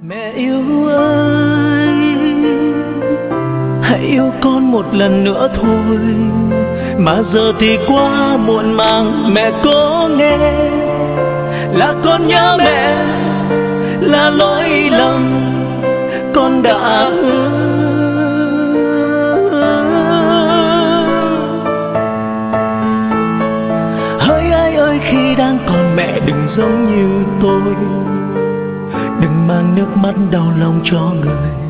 Mẹ yêu ơi, hãy yêu con một lần nữa thôi. Mà giờ thì quá muộn màng, mẹ có nghe là con nhớ mẹ, là lỗi lầm con đã hứa. Hỡi ai ơi, khi đang còn mẹ đừng giống như tôi, đừng mang nước mắt đau lòng cho người.